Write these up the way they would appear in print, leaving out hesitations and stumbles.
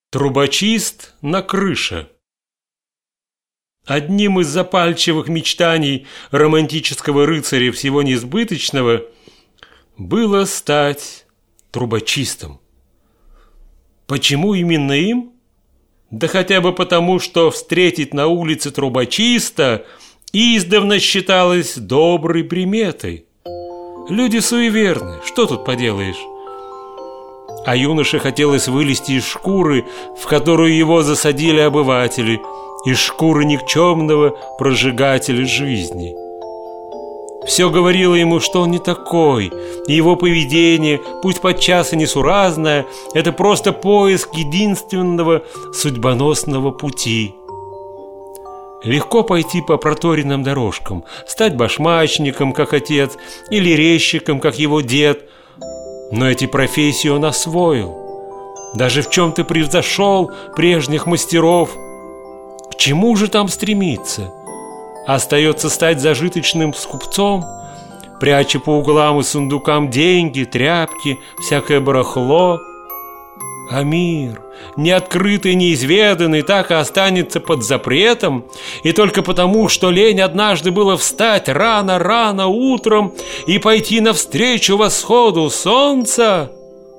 Трубочист на крыше. Одним из запальчивых мечтаний романтического рыцаря всего несбыточного было стать трубочистом. Почему именно им? Да хотя бы потому, что встретить на улице трубочиста издавна считалось доброй приметой. Люди суеверны, что тут поделаешь? А юноше хотелось вылезти из шкуры, в которую его засадили обыватели, из шкуры никчемного прожигателя жизни. Все говорило ему, что он не такой, и его поведение, пусть подчас и несуразное, это просто поиск единственного судьбоносного пути. Легко пойти по проторенным дорожкам, стать башмачником, как отец, или резчиком, как его дед. Но эти профессии он освоил, даже в чем-то превзошел прежних мастеров. К чему же там стремиться? Остается стать зажиточным скупцом, пряча по углам и сундукам деньги, тряпки, всякое барахло. А мир, неоткрытый, неизведанный, так и останется под запретом, и только потому, что лень однажды было встать рано-рано утром и пойти навстречу восходу солнца.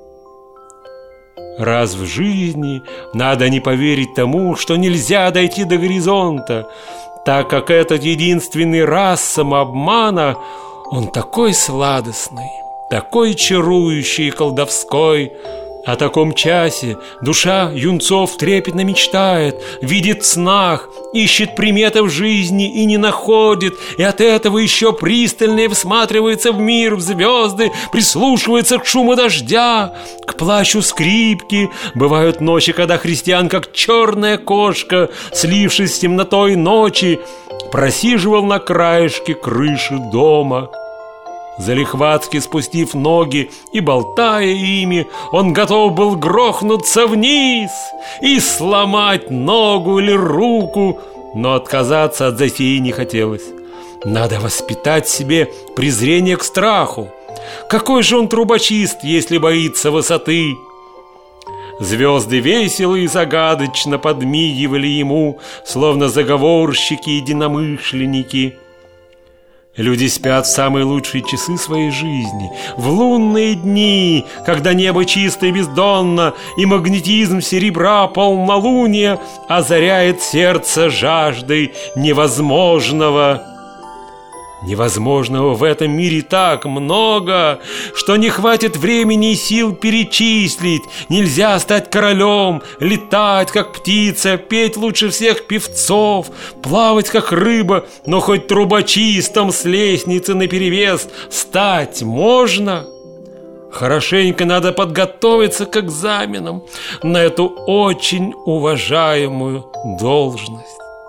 Раз в жизни надо не поверить тому, что нельзя дойти до горизонта, так как этот единственный раз самообмана, он такой сладостный, такой чарующий и колдовской. О таком часе душа юнцов трепетно мечтает, видит в снах, ищет приметы в жизни и не находит, и от этого еще пристальнее всматривается в мир, в звезды, прислушивается к шуму дождя, к плачу скрипки. Бывают ночи, когда христиан, как черная кошка, слившись с темнотой ночи, просиживал на краешке крыши дома. Залихватски спустив ноги и болтая ими, он готов был грохнуться вниз и сломать ногу или руку, но отказаться от затеи не хотелось. Надо воспитать в себе презрение к страху. Какой же он трубочист, если боится высоты? Звезды весело и загадочно подмигивали ему, словно заговорщики-единомышленники. Люди спят в самые лучшие часы своей жизни, в лунные дни, когда небо чисто и бездонно, и магнетизм серебра полнолуния озаряет сердце жаждой невозможного. Невозможного в этом мире так много, что не хватит времени и сил перечислить. Нельзя стать королем, летать, как птица, петь лучше всех певцов, плавать, как рыба, но хоть трубочистом с лестницы наперевес стать можно. Хорошенько надо подготовиться к экзаменам на эту очень уважаемую должность.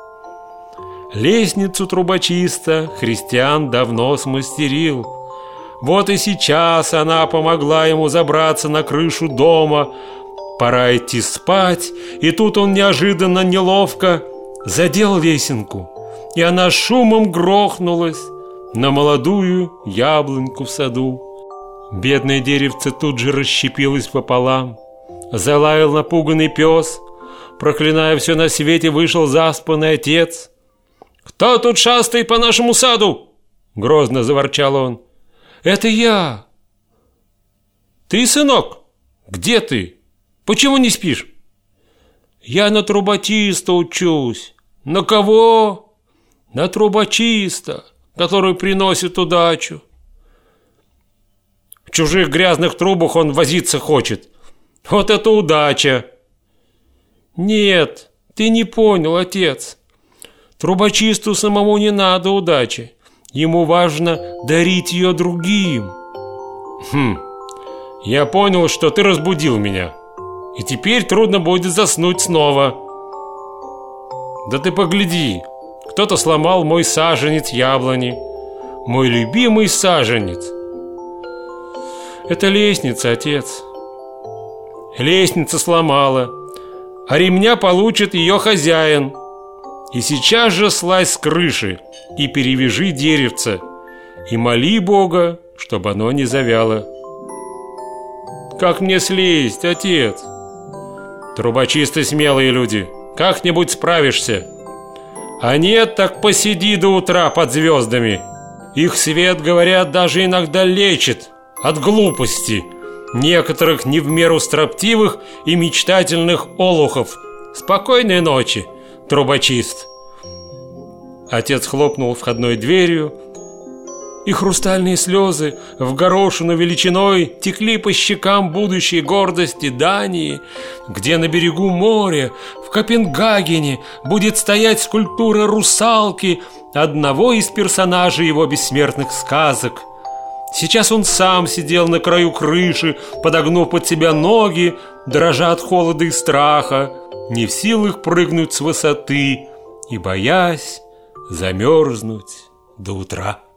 Лестницу трубочиста христиан давно смастерил. Вот и сейчас она помогла ему забраться на крышу дома. Пора идти спать, и тут он неожиданно неловко задел лесенку, и она шумом грохнулась на молодую яблоньку в саду. Бедное деревце тут же расщепилось пополам. Залаял напуганный пес. Проклиная все на свете, вышел заспанный отец. «Кто тут шастает по нашему саду?» — грозно заворчал он. «Это я». «Ты, сынок? Где ты? Почему не спишь?» «Я на трубочиста учусь». «На кого?» «На трубочиста, который приносит удачу». «В чужих грязных трубах он возиться хочет. Вот это удача!» «Нет, ты не понял, отец. Трубочисту самому не надо удачи. Ему важно дарить ее другим». Я понял, что ты разбудил меня, и теперь трудно будет заснуть снова. Да ты погляди, кто-то сломал мой саженец яблони, мой любимый саженец. Это лестница, отец. Лестница сломала, а ремня получит ее хозяин. И сейчас же слазь с крыши и перевяжи деревце, и моли Бога, чтобы оно не завяло. Как мне слезть, отец? Трубочисты смелые люди, как-нибудь справишься. А нет, так посиди до утра под звездами. Их свет, говорят, даже иногда лечит от глупости некоторых не в меру строптивых и мечтательных олухов. Спокойной ночи, трубочист. Отец хлопнул входной дверью, и хрустальные слезы в горошину величиной текли по щекам будущей гордости Дании, где на берегу моря, в Копенгагене, будет стоять скульптура русалки, одного из персонажей его бессмертных сказок. Сейчас он сам сидел на краю крыши, подогнув под себя ноги, дрожа от холода и страха, не в силах прыгнуть с высоты и боясь замерзнуть до утра.